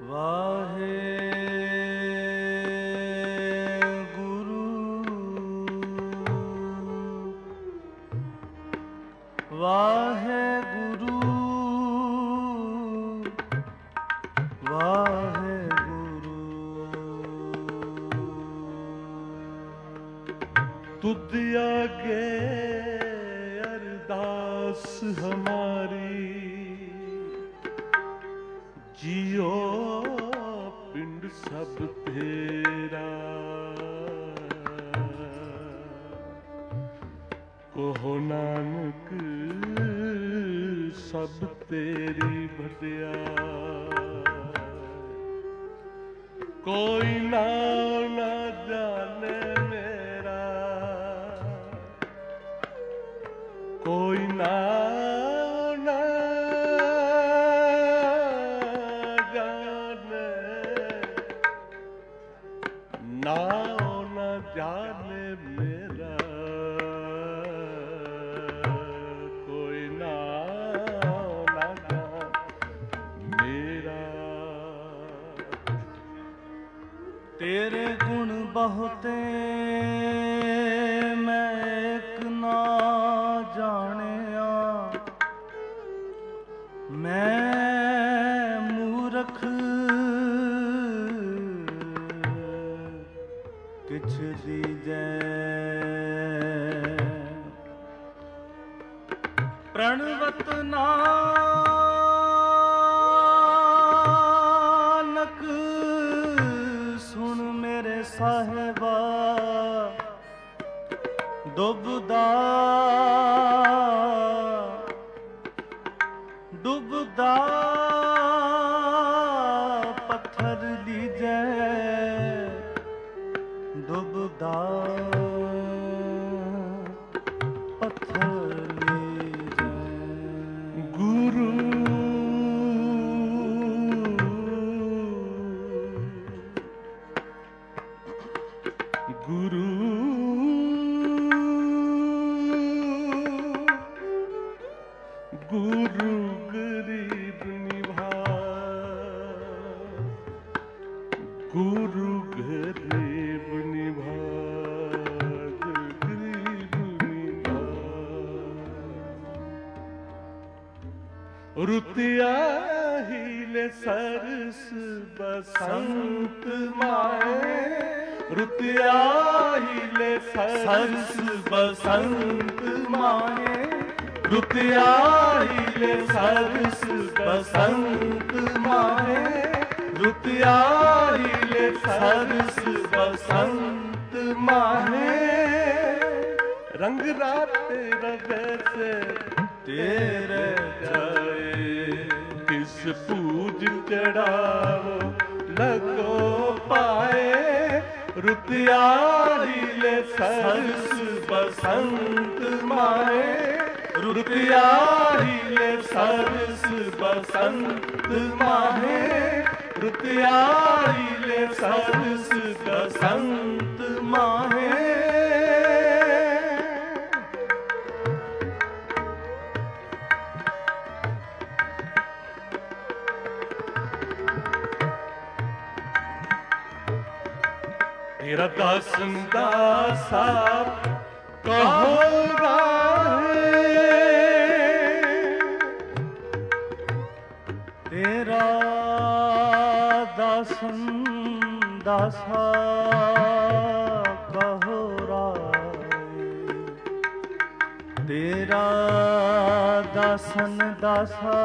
ਵਾਹਿਗੁਰੂ ਵਾਹਿਗੁਰੂ ਤੁਧ ਆਗੇ ਅਰਦਾਸ ਹਮਾਰੀ ਜਿਉ ਪਿੰਡ ਸਭ ਤੇਰਾ ਕਹੋ ਨਾਨਕ ਸਭ ਤੇਰੀ ਵਡਿਆਈ ਕੋਈ ਨਾ ਜਾਣੇ ਮੇਰਾ ਕੋਈ ਨਾ ਜਾਣੇ ਨਾ ਜਾਣੇ ਮੇਰਾ ਕੋਈ ਨਾ ਮੇਰਾ ਤੇਰੇ ਗੁਣ ਬਹੁਤੇ ਮੈਂ ਇੱਕ ਨਾ ਜਾਣਿਆ ਮੈਂ ਮੂਰਖ ਕਿਛ ਦੀਜੈ ਪ੍ਰਣਵਤ ਨਾਨਕ ਸੁਣ ਮੇਰੇ ਸਾਹਿਬਾ ਡੁੱਬਦਾ ਡੁੱਬਦਾ ਪੱਥਰ ਲੀਜੈ ਡੁੱਬਦਾ ਪੱਥਰ ਲੀਜੈ ਗੁਰੂ ਗੁਰੂ ਗੁਰੂ ਗਰੀਬ ਨਿਵਾਜ ਗੁਰੂ ਗਰੀਬ ਨਿਵਾਜ ਗਰੀਬ ਨਿਵਾਜ ਰੁਤਿਆ ਹੀਲੇ ਸਰਸ ਬਸੰਤ ਮਾਏ ਰੁਤਿਆ ਹੀਲੇ ਸਰਸ ਬਸੰਤ ਮਾਏ ਰੁਤਿਆ ਹੀਲੇ ਸਰਸ ਬਸੰਤ ਮਾਹੇ ਰੁਤਿਆ ਹੀਲੇ ਸਰਸ ਬਸੰਤ ਮਾਹੇ ਰੰਗ ਰਾਤੇ ਰਵੇ ਸੇ ਤੇਰੇ ਜਾਏ ਕਿਸ ਪੂਜ ਚੜਾਵੋ ਲਗੋ ਪਾਏ ਰੁਤਿਆ ਹੀਲੇ ਸਰਸ ਬਸੰਤ ਮਾਹੇ ਰੁਤਿਆ ਹੀਲੇ ਸਰਸ ਬਸੰਤ ਮਾਹੇ ਰੁਤਿਆ ਹੀਲੇ ਸਰਸ ਬਸੰਤ ਮਾਹੇ ਤੇਰਾ ਦਾਸਨ ਦਾਸਾ ਕਹੋ ਤੇਰਾ ਦਾਸਨ ਦਾਸਾ ਕਹੋ ਰਾਏ ਤੇਰਾ ਦਾਸਨ ਦਾਸਾ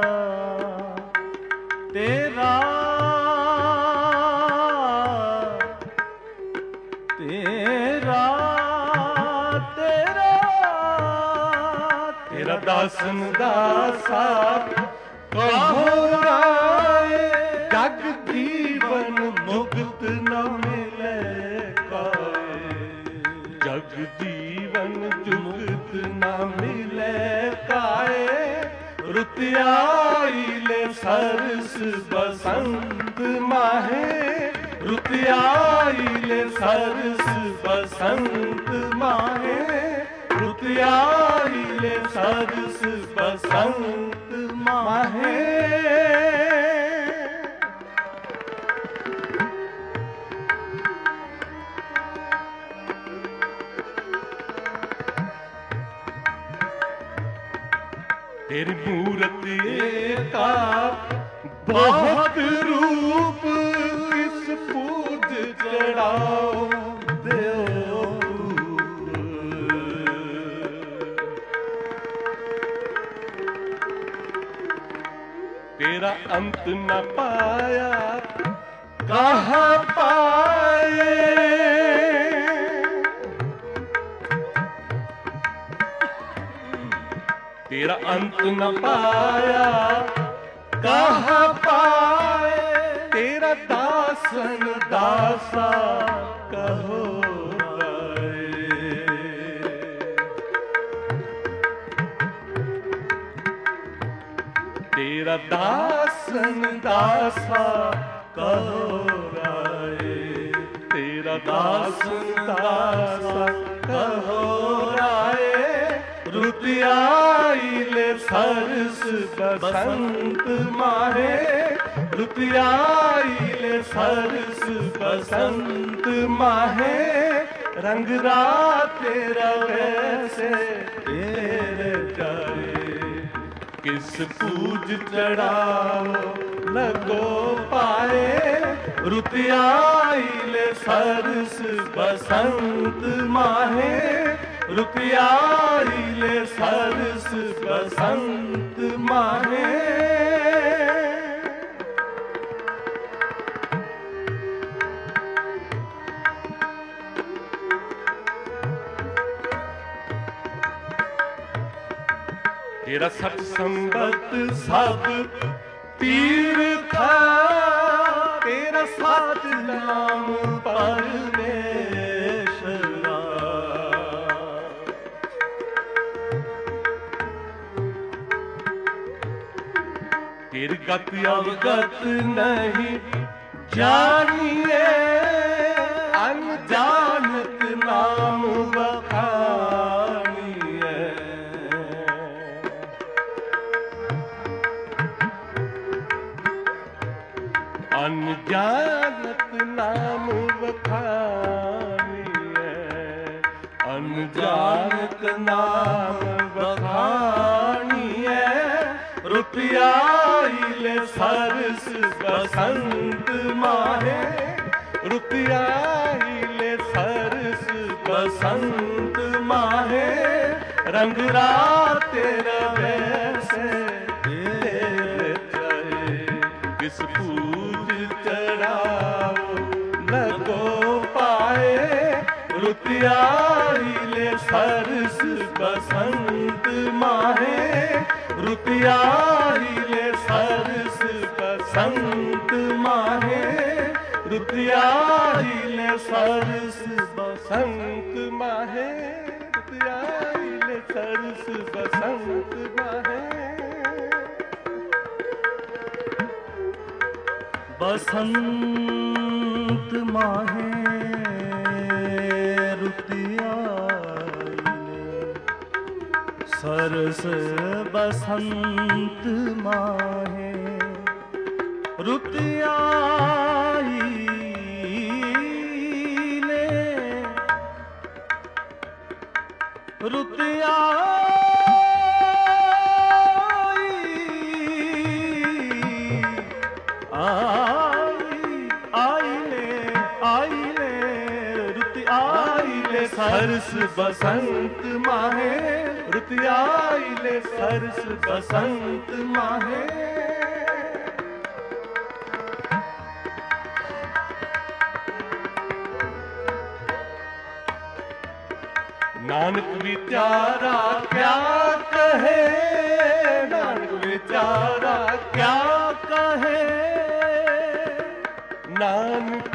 ਤੇਰਾ ਤੇਰਾ ਤੇਰਾ ਤੇਰਾ ਦਾਸਨ ਦਾਸਾ ਕਹੋ ਰਾਏ ਜਗ ਜੀਵਨ ਮੁਕਤ ਨ ਮਿਲੇ ਕਾਏ ਜਗ ਜੀਵਨ ਮੁਕਤ ਨ ਮਿਲੇ ਕਾਏ ਰੁਤਿਆ ਹੀਲੇ ਸਰਸ ਬਸੰਤ ਮਾਹੇ ਰੁਤਿਆ ਹੀਲੇ ਸਰਸ ਬਸੰਤ ਮਾਹੇ ਰੁਤਿਆ ਹੀਲੇ ਸਰਸ ਬਸੰਤ ਮਾਹੇ तेरी मूरत एका बहुत रूप किस पूज चढ़ाओ देओ तेरा अंत न पाया कहाँ पाए तेरा अंत न पाया कहाँ पाए तेरा दासन दासा कहो तेरा दासन दासा कहो राय तेरा दासन दासा कहो राय रुतियाइले सरस बसंत माहे रुतियाइले सरस बसंत माहे रंग रात तेरा वैसे तेरे जाए किस पूज चढ़ाओ लगो पाए रुतियाइले सरस बसंत माहे रुतियाइले सरस बसंत माहे तेरा सत संबत सब तीर्थ तेरा सात नाम परमेश्वरा तेरी गत अवगत नहीं जानिए अनजानत नाम बखानिए अनजानत नाम बखानिए अनजानत नाम बखानिए रुतियाइले सरस बसंत माहे रुतियाइले सरस बसंत माहे रंग रात तेरा वैसे तेरे जाए किस पूज चढ़ाओ लगो पाए रुतियाइले सरस बसंत माहे रुतियाइले सरस बसंत माहे रुतियाइले सरस बसंत माहे रुतियाइले सरस बसंत माहे बसंत माहे रुतियाइले सरस बसंत माहे रुतियाइले रुतियाइले सरस बसंत माहे रुतियाइले सरस बसंत माहे नानक विचारा क्या कहे नानक विचारा क्या कहे नानक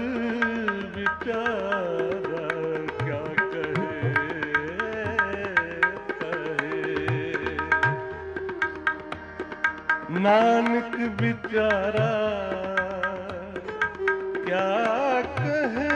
विचारा क्या कहे नानक विचारा क्या कहे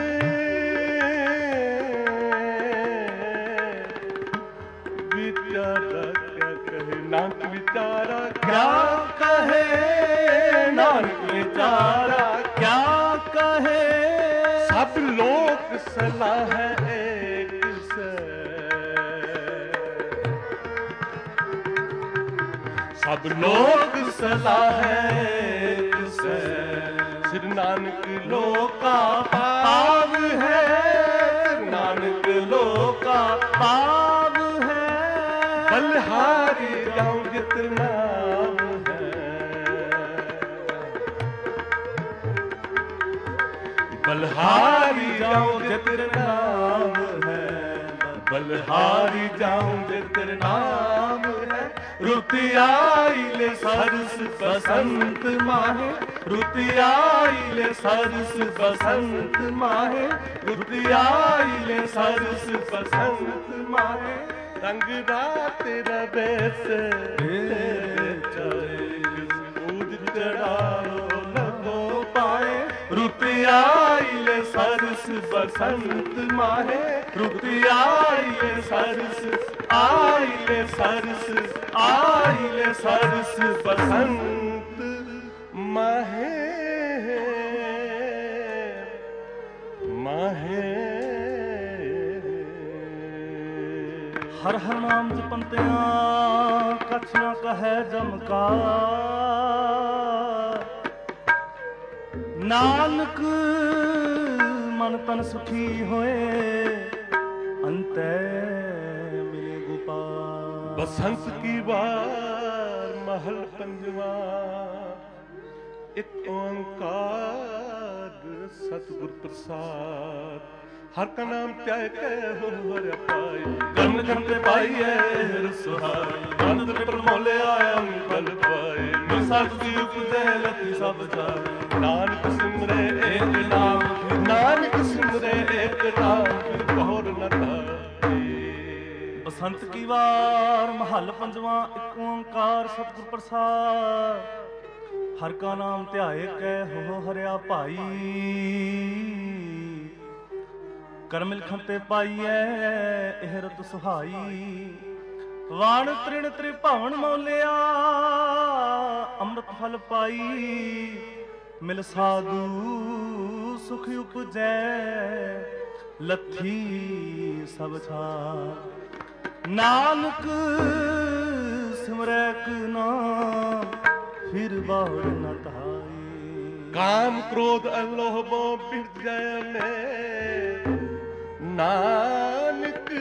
नानक विचारा क्या कहे नानक विचारा क्या कहे सब लोक सलाह एक से सब लोक सलाहे तुसे, सिर नानक लोका पाव है, नानक लोका पाव है, बलिहारी जाऊं जित नाम है, बलिहारी जाऊं जित नाम है, बलिहारी जाऊं जित नाम है। रुत आई ले सरस बसंत माहे, रुत आई ले सरस बसंत माहे, रुत आई ले सरस बसंत माहे। रंग रात रबेस सूरज चढ़ाओ लगो पाए, रुत आई ले सरस बसंत माहे, रुत आई ले सरस, आई ले सरस, आई ले सरस बसंत माहे, माहे। हर हर नाम जपंतिया कछ न कहे जमका, नानक मन तन सुखी होए, अंते मिले गोपाल। बसंत की बार महल पंजवा, एक ओंकार सतगुर प्रसाद। हर का नाम त्याग के हो हर पाए, कर्म करते पाइए सुहाए, अंत पर मोले आया बल पाए, निसत की उपजे लती सब जाए। नानक सिमरे एक नाम, नानक सिमरे एक नाम, बहुर न ताए। बसंत की वार महल पंजवा, एक ओंकार सतगुर प्रसाद। हर का नाम ध्याए कै हो हरिया भाई, करम लिखन ते पाइए एह रत सुहाई। वाण तृण त्रिभावन मौलिया, अमृत फल पाई, मिल साधु सुख उपजै, लथी सब छार। नानक सिमरैक नाम, फिर बाढ़ न ताई। काम क्रोध अल्लाह बो बिरज गए में, नानक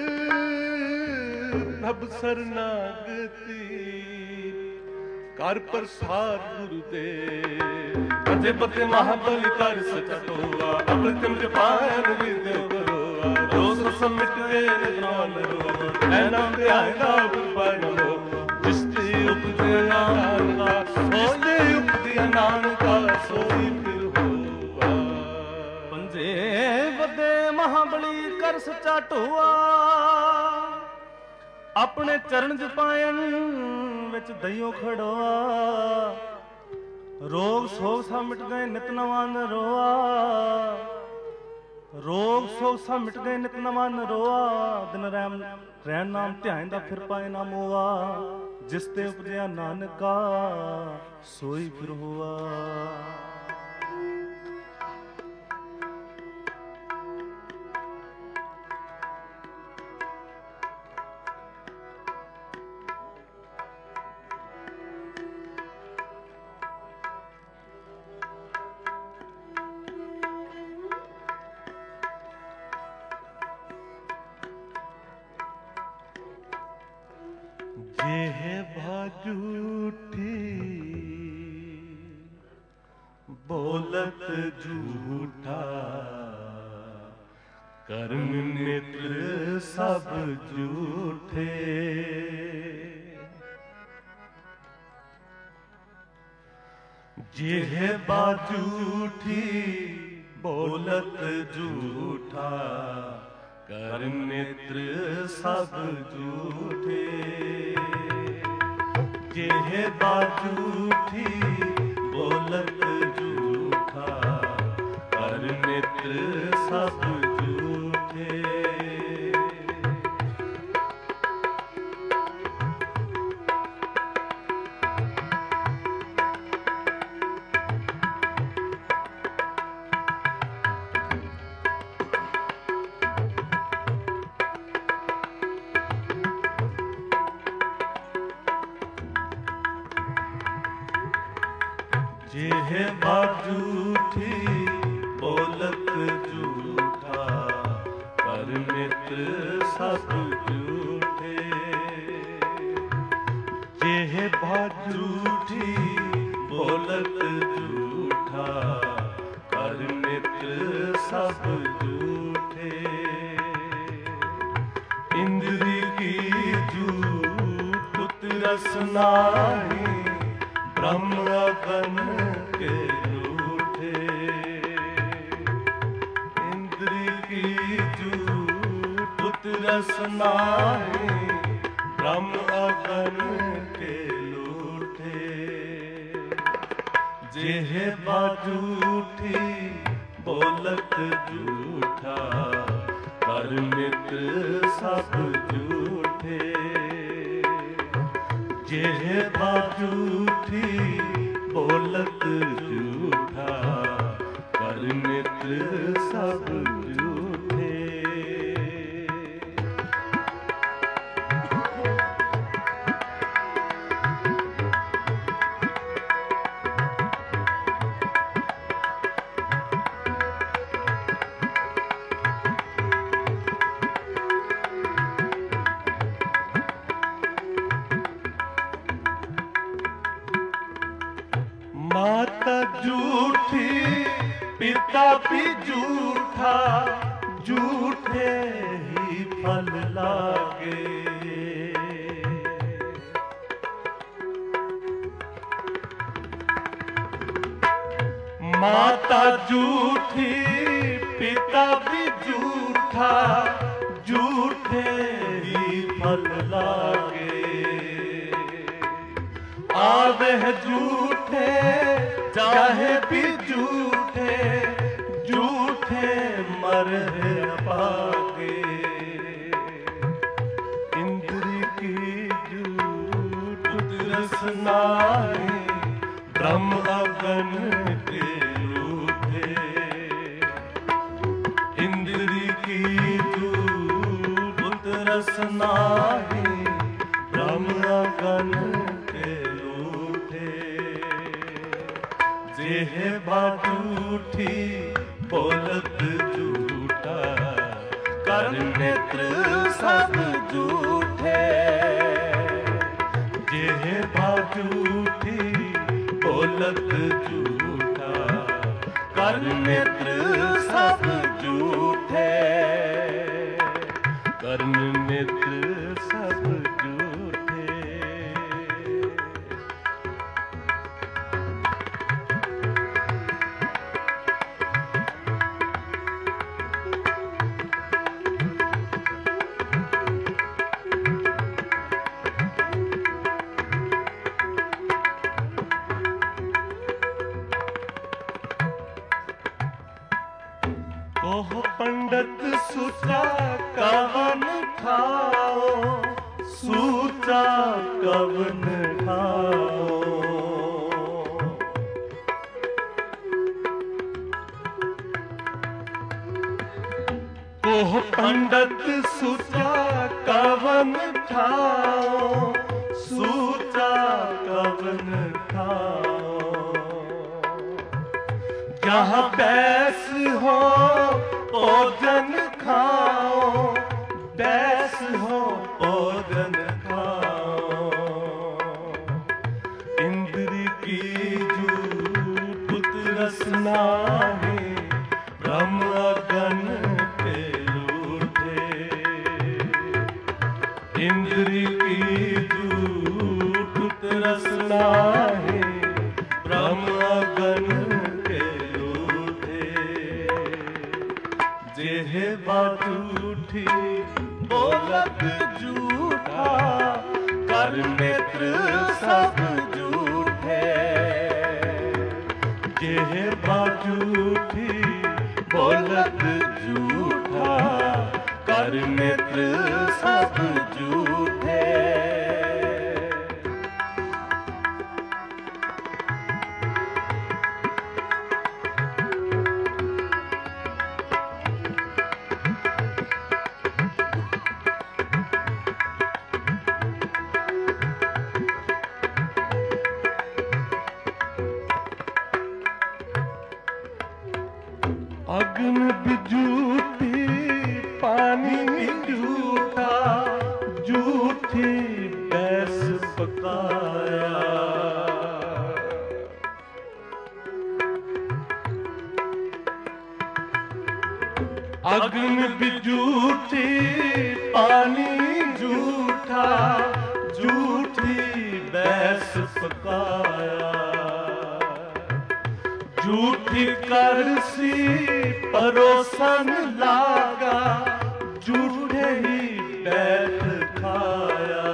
प्रभ शरणागति, कर प्रसाद गुरुदेव। पते पते महाबल कर सचतोआ, अप्रतिम जपान विद्यो करोआ, रोस समिट के निदान रोआ, ऐना ध्यान दाव पर लो। जिसते उपजे नानका, सोए उपजे नानका, सोई फिर होआ। पंजे बदे महाबली कर सचा ढोआ, अपने चरण जपायन विच दइयों खड़ोआ। रोग सोग सा मिट गए नित नवा न रोआ, रोग सोग सा मिट गए नित नवा न रोआ। दिन रैन नाम ध्यान दा फिर पाए ना मोआ, जिस ते उपजया नानका सोई फिर होआ। जेह झूठी बोलत झूठा, कर्म मित्र सब झूठे। जेह झूठी बोलत झूठा, कर्म मित्र सब झूठे। जेह झूठी बोलत झूठा, कर्म मित्र सब झूठे। बात झूठी बोलत झूठा, कर मित्र सब झूठे। जेह बात झूठी बोलत झूठा, कर मित्र सब झूठे। इंद्री की झूठ पुत रस नाही, ब्रह्म अगन के रूठे। इंद्री की झूठ पुत रस नाही, ब्रह्म अगन के लूठे। जेह बात झूठी बोलत झूठा, कर मित्र सब झूठे। जेह बात झूठी बोलत झूठा, कर मित्र सब झूठे। माता झूठी पिता भी झूठा, झूठे ही फल लागे। माता झूठी पिता भी झूठा, झूठे ही फल लागे। आवे झूठे चाहे भी झूठे, झूठे मरे पागे। इंद्री की झूठ रस नाही, ब्रह्म अगन के रूठे। इंद्री की झूठ रस नाही, ब्रह्म अगन के लूठे। जेह बात झूठी बोलत झूठा, कर मित्र सब झूठे। जेह बात झूठी बोलत झूठा, कर मित्र सब झूठे। कर्म मित्र सब झूठे। ओह पंडित सुचा कवन खाओ, सूचा कवन खाओ। ओह पंडित सुचा कवन खाओ, सूचा कवन खाओ। जहाँ बैस हो भोजन खाओ, बैस हो भोजन खाओ। इंद्री की झूठ रस नाही, ब्रह्म अगन के लूठे। इंद्री की झूठ रस नाही, ब्रह्म अगन जेह बात झूठी बोलत झूठा, कर मित्र सब झूठे। जेह बात झूठी बोलत झूठा, कर मित्र सब झूठे। अग्न भी झूठी पानी भी झूठा, झूठी बैस पकाया। अग्न भी झूठी पानी झूठा, झूठी बैस पकाया। झूठी करसी परोसन लागा, झूठे ही बैठ खाया।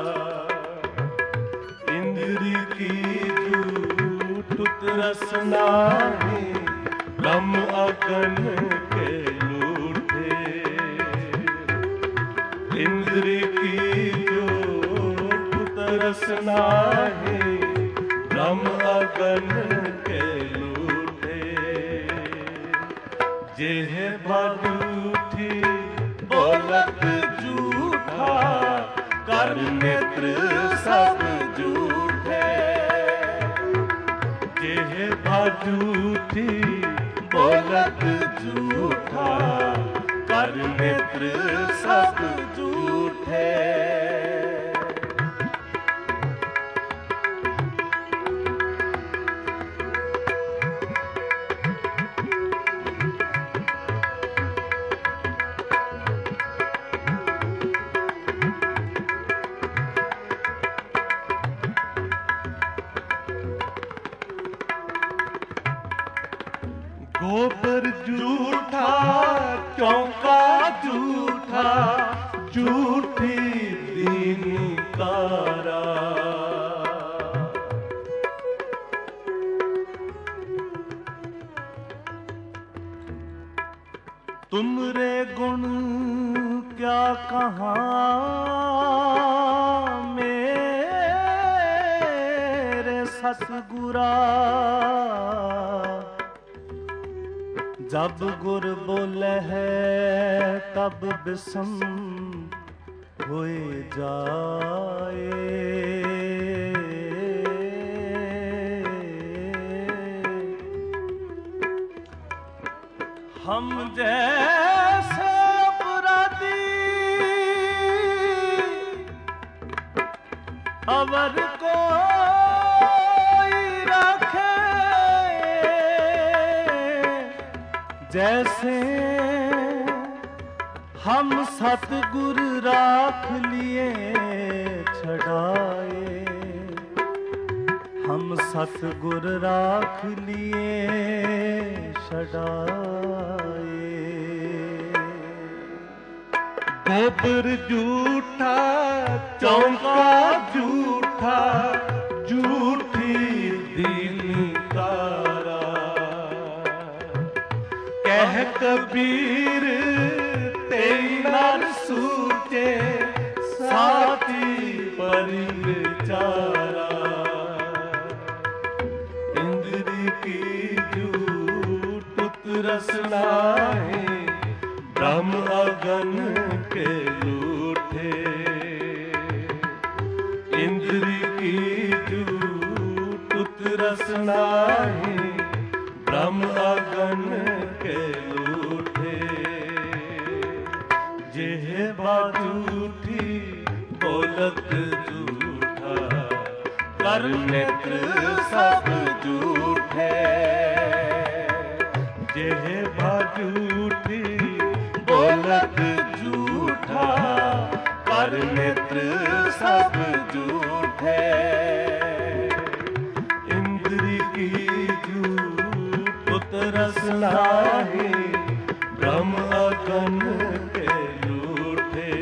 इंद्री की झूठ रसना ही ब्रह्म अगन के लूटे। इंद्री की झूठ रसना ही ब्रह्म अगन के जेह झूठी बोलत झूठा, कर नेत्र सब झूठे। जेह झूठी बोलत झूठा, कर नेत्र सब झूठे। गोबर झूठा चौका झूठा, झूठी दीनकारा। तुमरे गुण क्या कहाँ मेरे सतगुरा। जब गुर बोले है तब बिसम होए जाए। हम जैसे अपराधी अवर को जैसे हम सतगुर राख लिए छड़ाए। हम सतगुर राख लिए छड़ाए। गोबर झूठा चौका झूठा, झूठी दीनकारा। कह कबीर तेरी नर सूचे, साथी परिचारा। इंद्री की झूठ रसना है, ब्रह्म अगन के लूठे। इंद्री की झूठ रसना है, ब्रह्म अगन के लूठे। जेह झूठी बोलत झूठा, कर नेत्र सब झूठे। जेह झूठी बोलत झूठा, कर नेत्र सब झूठे। इंद्री की रसना है, ब्रह्म अगन के लूठे।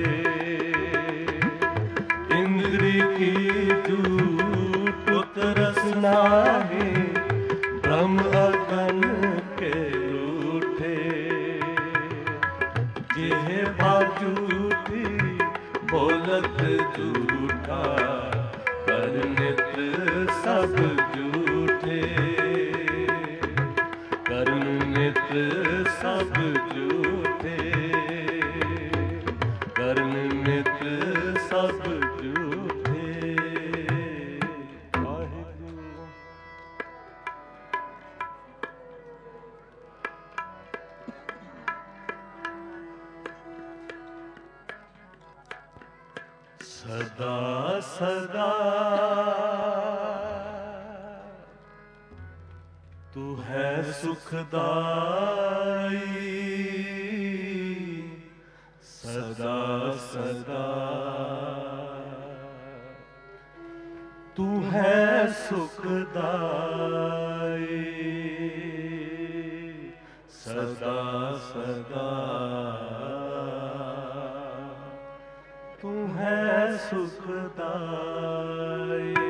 इंद्री की झूठ रसना है, ब्रह्म अगन के लूठे। जेह झूठी बोलत झूठा, कर नेत्र सब झूठे। कर्म नेत्र सब झूठे, कर्म नेत्र सब झूठे। वाहिगुरू। सदा सदा तू है सुखदाई, सदा सदा तू है सुखदाई, सदा सदा तू है सुखदाई,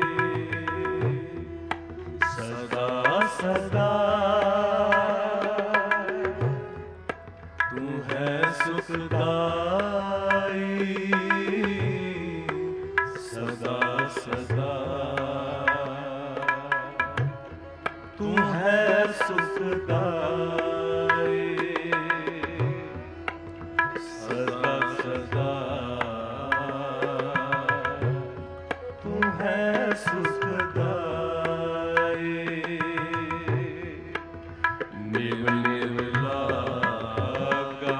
सदा सदा तू है सुखदाई, सदा सदा तू है सुखदाई, सदा सदा तू है सुखदाई। निव निव लागा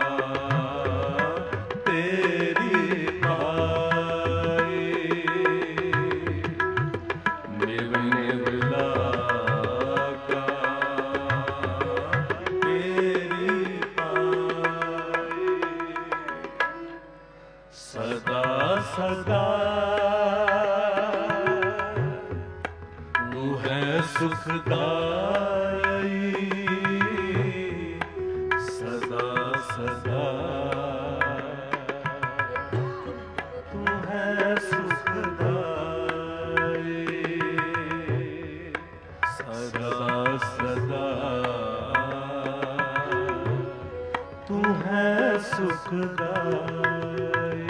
तेरी पाई, निव निव लागा तेरी पाई, सदा सदा तू है सुखदाई, सदा सदा तू है सुखदाई, सदा सदा तू है सुखदाई।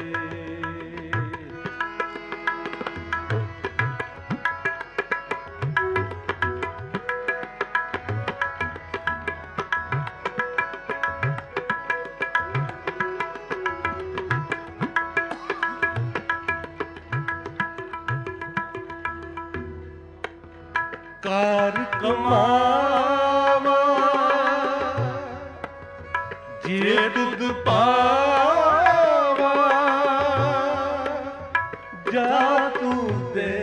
कार कमावा जे दुध पावा, जा तू दे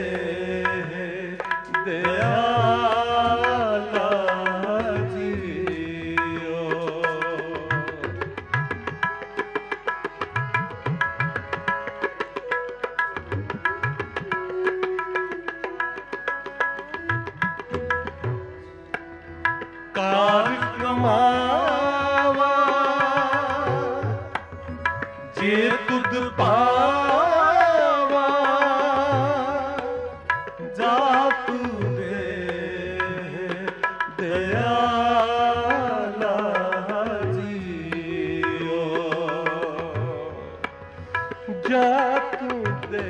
दयाला जियो, कार कमावा जे तुध पावा, जा तू दे दयाला जियो, जा तू दे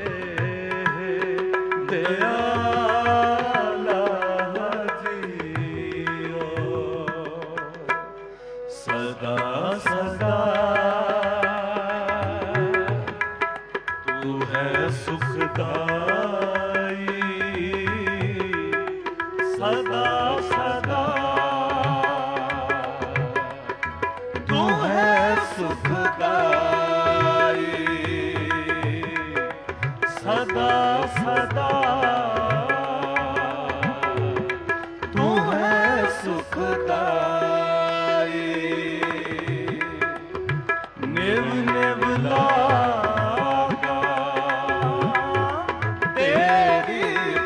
दयाला जियो, सदा सदा तू है सुखदाई, सदा सदा तू है सुखदाई, सदा सदा तू है सुखदाई। निव निव लागा तेरी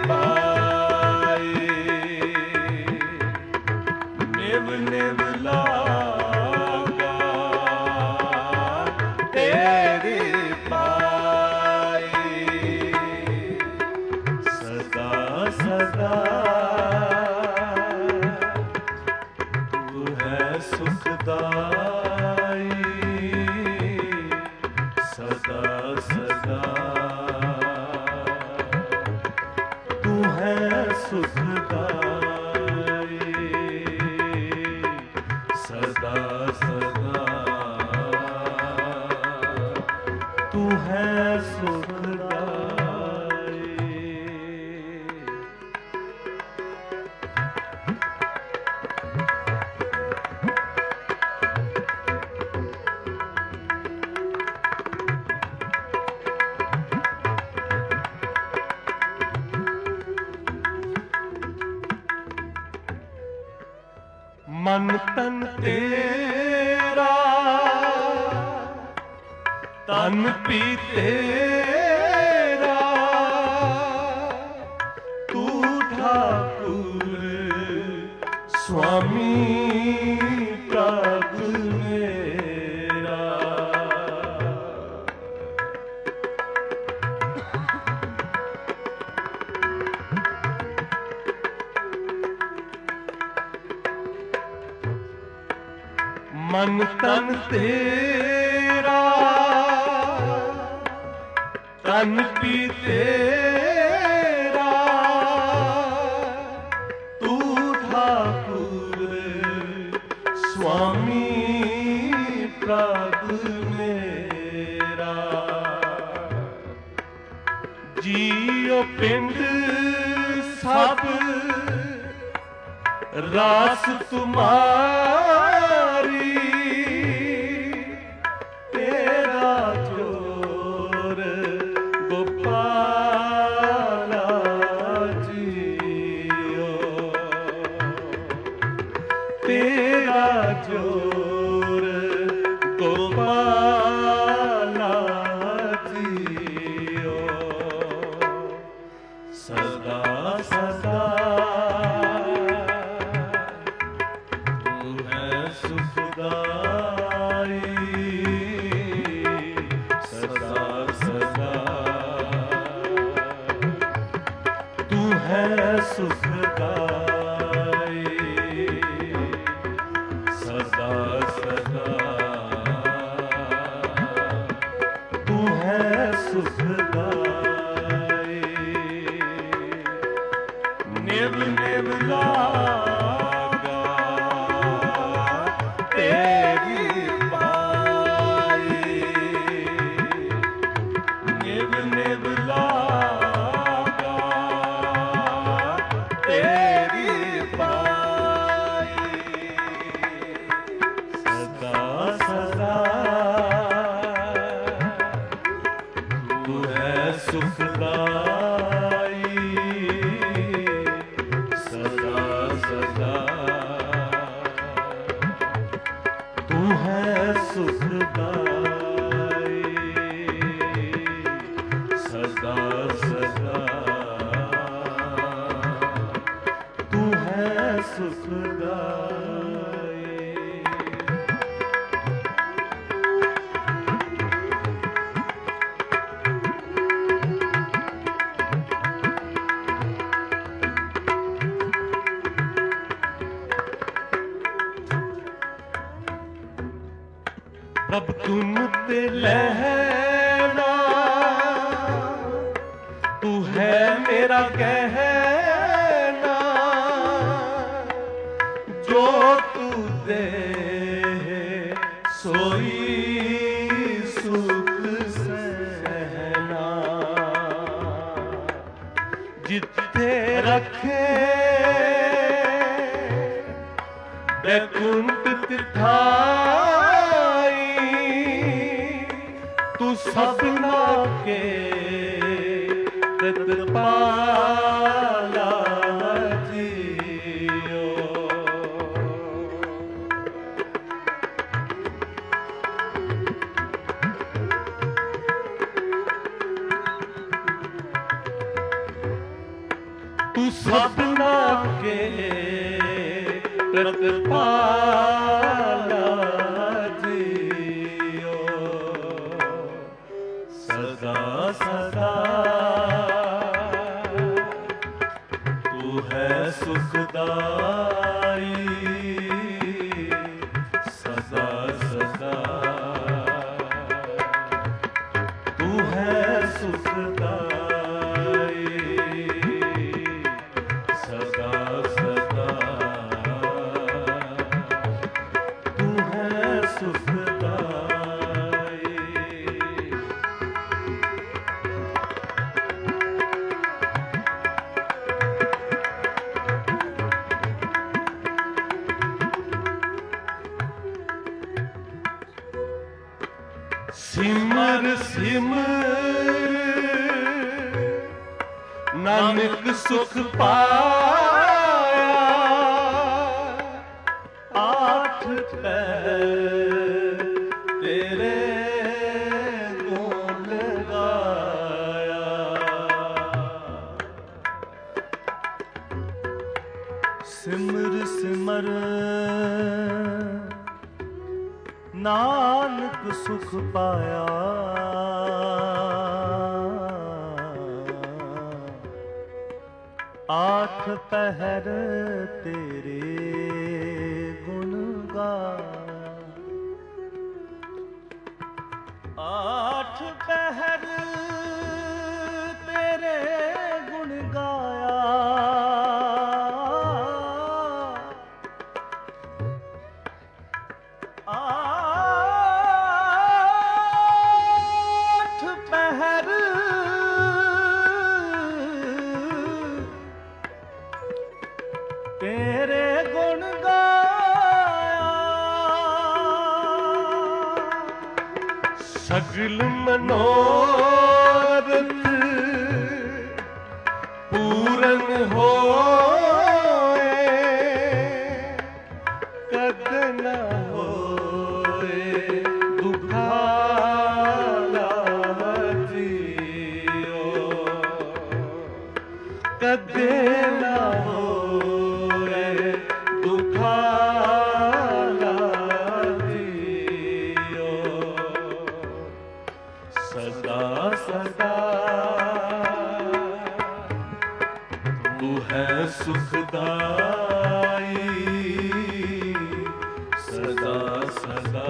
पाई, निव निव लागा तेरी पाई, सदा सदा तू है सुखदाई, सदा सदा तू है सुखदाई, सदा सदा तू है सुखदाई। मन तन तेरा तन पी तेरा तू ठाकुर स्वामी प्रभु मेरा। मन तन तेरा तन पी तेरा तू ठाकुर स्वामी प्रभु मेरा। जियो पिंड सब रास तुम्हारी तेरा जोर गोपाला जियो तेरा जोर गोपाला जियो सदा सदा प्रभ तुम ते लहना तू है मेरा कहना जो तू दे सोई सुख सहना जिथे रखे बैकुंठ तिठाई तू सबना के कृपाला जियो तू सबना के कृपाला जियो सदा सदा तू है सुखदाई सदा सदा तू है सुखदाई सदा सदा तू है सुखदाई। सिमर सिमर नानक सुख पाया आठ पहर तेरे गुण गाया। सिमर सिमर नानक सुख पाया। आठ पहर तेरे गुण गाया। आठ पहर तेरे गुण गाया। आठ पहर तेरे गुण गाया। सगल मनोरथ पूरन होए, कद न होए दुखाला जियो, कदे न होए दुखाला जियो। सदा सदा तू है सुखदाई, सदा सदा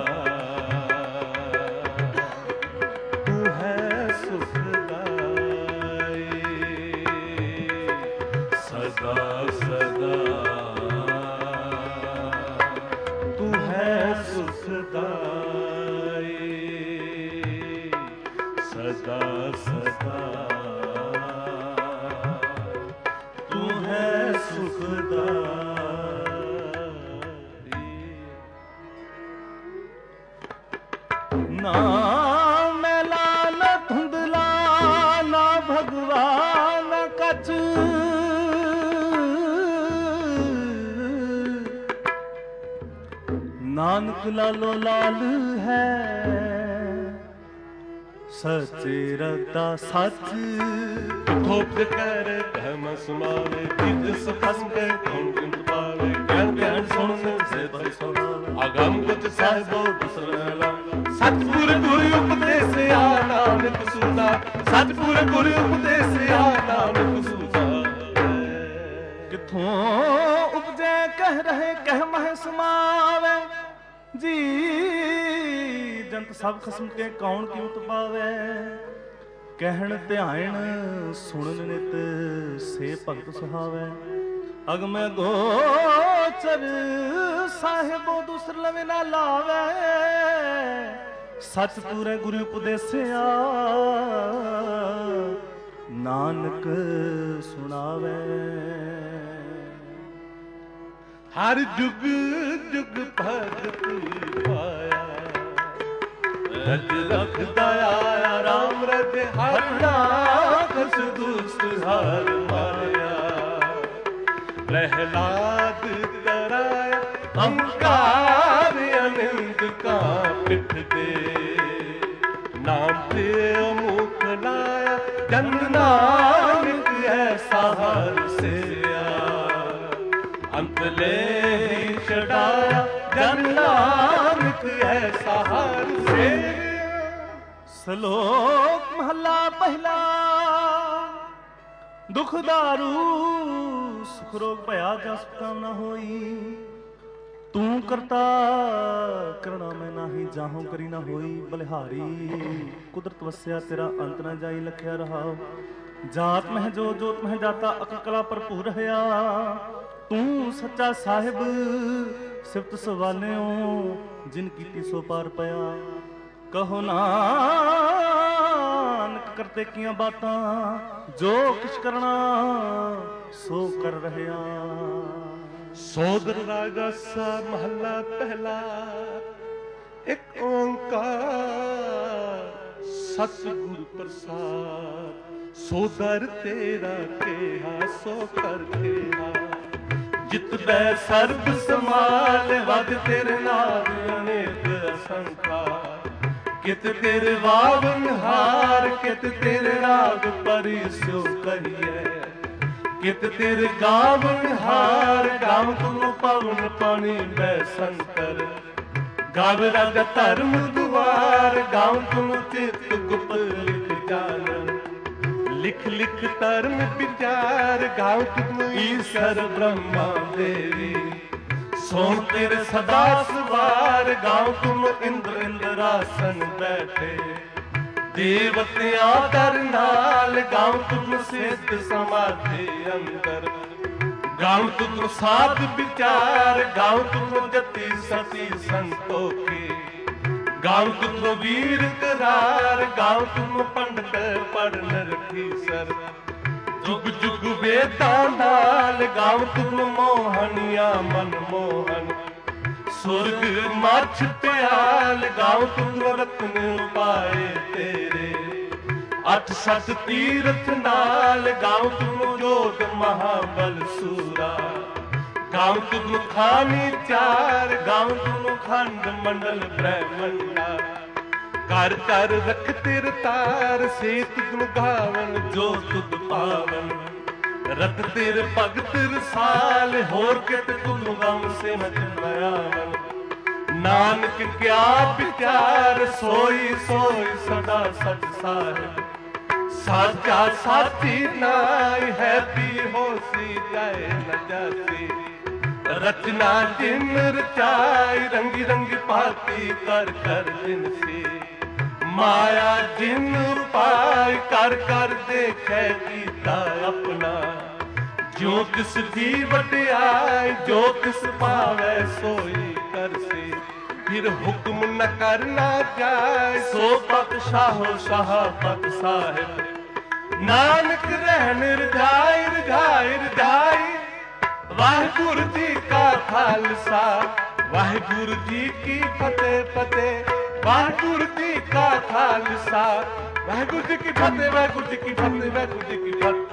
तू है सुखदाई, सदा सदा तू है सुखदाई, सदा सदा तू है सुखदाई। ना मैला न धुंधला ना भगवान कछ, नानक लालो लाल है सचे रता सच। थोप कर धर्म समावे, जिस फसके कौन कुंत पावे, ज्ञान ज्ञान सुन से बल सुनावे, अगम कुछ साहिबो दुसरला। सतपुर गुरु उपदेश आ नानक सुना, सतपुर गुरु उपदेश आ नानक सुना। किथों उपजे कह रहे कह मह समावे, जी जंत सब खसम के कौन कीमत पावे। कहण ध्यान सुनन नित से भगत सुहावे, अगम गोचर साहिबो दूसर लवे ना लावे। सच पूरे गुरु उपदेसिया नानक सुनावे। हर जुग जुग भगत पाया, रज रखदा आया राम रज, हर राखस दुष्ट हर माया। प्रहलाद कराया अंकार अनिंद का पिठ दे, नाम पे मुख लाया जन नानक ऐसा हर से। अंत ले ही छड़ाया जन नानक ऐसा हर से। श्लोक महला पहला। दुख दारू सुख रोग भया जस कामना होई, तू करता करना मैं नाही, जाहू करी ना होई बलिहारी। कुदरत वस्या तेरा अंत न जाई, लखिया रहा जात मह जो जोत मह जाता, अकल कला भरपूर रहा। तू सच्चा साहिब सिफत सवालियों, जिन कीती सो पार पया। कहो नानक करते कियां बातां, जो किछ करना सो कर रहा। सोदर रागा सा महला पहला। एक ओंकार सतगुरु प्रसाद, सोदर तेरा केहा सो कर केहा। जित बै सर्ब समाल वद तेरे नाम, कित तेरे वावन हार, कित तेरे राग परि स्यो कहिए। कित तेरे गावन हार, गाव तुम पवन पानी बै संकर। गाव राजा धर्म दुआर, गाव तुम चित गुप्त लिख जानन। लिख लिख धर्म विचार, गाव तुम ईश्वर ब्रह्मा देवी। सोन तेरे सदा सवार, गाव तुम इंद्र इंद्रासन बैठे। देवतियां दर नाल, गाव तुम सिद्ध समाधि अंदर। गाव तुम साध विचार, गाव तुम जति सती संतोखी। गाव तुम वीर करार, गाव तुम पंडित पढ़न रखी सर। जुग जुग वेदां नाल, गाव तुम मोहनिया मन मोहन। सुरग मछ प्याल, गाव तुम रत्न पाए तेरे। अठ सत तीरथ नाल, गाव तुम जोग महाबल सूरा। गाव तुम खानी चार, गाव तुम खंड मंडल ब्रह्मंडा। कर कर रख तिर तार, से तुम गावन जो तुद पावन। रत तिर भगत रसाल, होर कित तुम गम से मच नयावन। नानक क्या विचार, सोई सोई सदा सच साहिब। साचा साथी नाय है पी होसी जाए न जाती। रचना जिन रचाई, रंगी रंगी पाती कर कर दिन सी। माया जिन पाई कर कर देखे कीता अपना। जो किस दी वड्याई, जो किस पावे सोई करसी। फिर हुक्म न करना जाए, सो पत शाहो शाह पत साहिब। नानक रहन रजाई रजाई रजाई। वाहिगुरु जी का खालसा, वाहिगुरु जी की फतेह फतेह। वाहिगुरु जी का खालसा, वाहिगुरु जी की फतेह, वाहिगुरु जी की फतेह, वाहिगुरु जी की फतेह।